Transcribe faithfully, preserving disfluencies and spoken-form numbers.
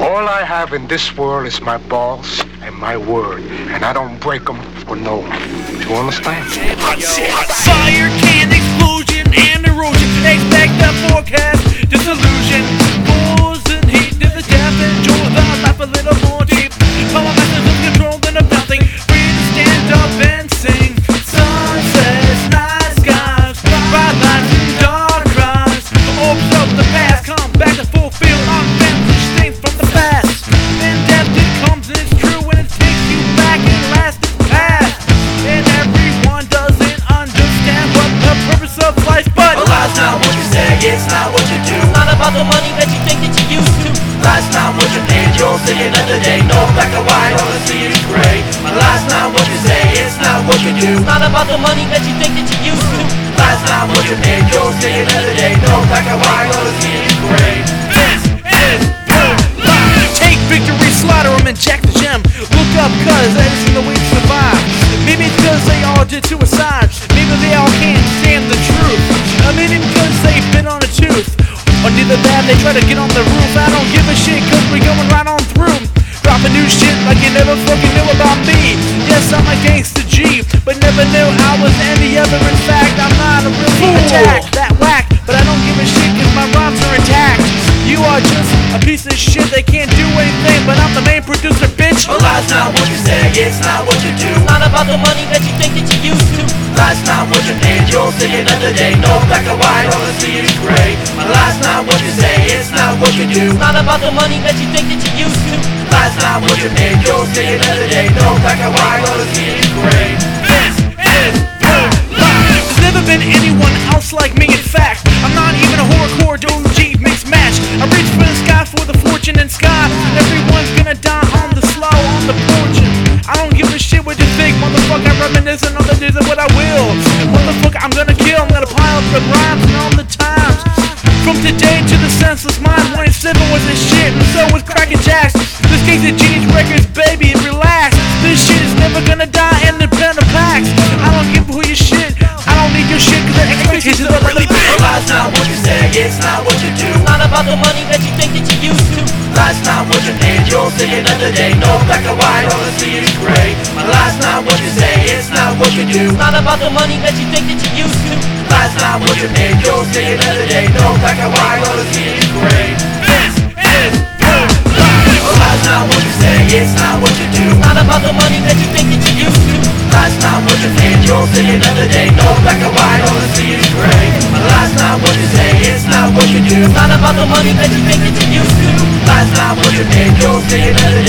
All I have in this world is my balls and my word, and I don't break them for no one. Do you understand? Fire, can, explosion, and erosion. Expect the forecast, disillusion. Fools and heat to the death. Enjoy the life a little more deep. Power masters of control than of nothing. Free to stand up and sing. Sunsets, night skies, bright lights and dark cries. Orbs of the past come back to fulfill unfinished things from the past. Then death it comes and it's true and it takes you back and lasts its past. And everyone doesn't understand what the purpose of life, but well, life's not what you say, it's not what you do. It's not about the money that you think that you used to. Life's not what you think, you'll see another day. No black or white, all I see is gray. My life's not what you say, it's not what you do. It's not about the money that you think that you used to. Life's not what you think, you'll see another day. No black or white, all I see is gray. This is your life. Take victory, slaughter them, and jack the gem. Look up, cuz that isn't the way to survive. Maybe it's cause they all did suicide. Maybe they all can't stand the truth. Uh, maybe because they bit on a tooth. Or neither that, they try to get on the roof. I don't give a shit cause we going right on through. Dropping new shit like you never fucking knew about me. Yes, I'm a gangsta G, but never knew I was any other. In fact, I'm not a really attack that whack, but I don't give a shit cause my rhymes are intact. You are just a piece of shit that can't do anything, but I'm the main producer, bitch. Well, life's not what you say, it's not what you do. It's not about the money that you think that you used to. Life's not what you think, you'll see another day. No black or white, all I see is gray. My life's not what you say, it's not what you do. It's not about the money that you think that you used to. Life's not what you think, you'll see another day. No black or white, all I see is gray. This is your life. There's never been anyone else like me, in fact. I'm not even a horrorcore O G mixed match. I reach for the sky for the fortune and sky. Everyone's gonna die on the slow, on the fortune. I don't give a shit what you think, motherfucker. I'm reminiscing on the days of what I will. Motherfucker, I'm gonna kill, I'm gonna pile up the rhymes and all the times. From today to the senseless mind, twenty-seven was this shit, and so was Crackin' Jacks. This case of Genius Records, baby, relax. This shit is never gonna die in the pen of packs. I don't give a who your shit, I don't need your shit, cause the expectations are really big. Well, life's not what you say, it's not what you do. It's not about the money that you think that you used to. Life's not what you think, you'll see another day. No black or white, all I see is gray. My life's not what you say, it's not what you do. It's not about the money that you think that you used to. Life's not what you think, you'll see another day. No black or white, all I see is gray. This is your life. Well, life's not what you say, it's not what you do. It's not about the money that you think that you used to. Life's not what you think, you'll see another day. No black or white, all I see is gray. My life's not what you say, it's not what you do. It's not about the money that you think that you used to. Life's not what you think, you'll see another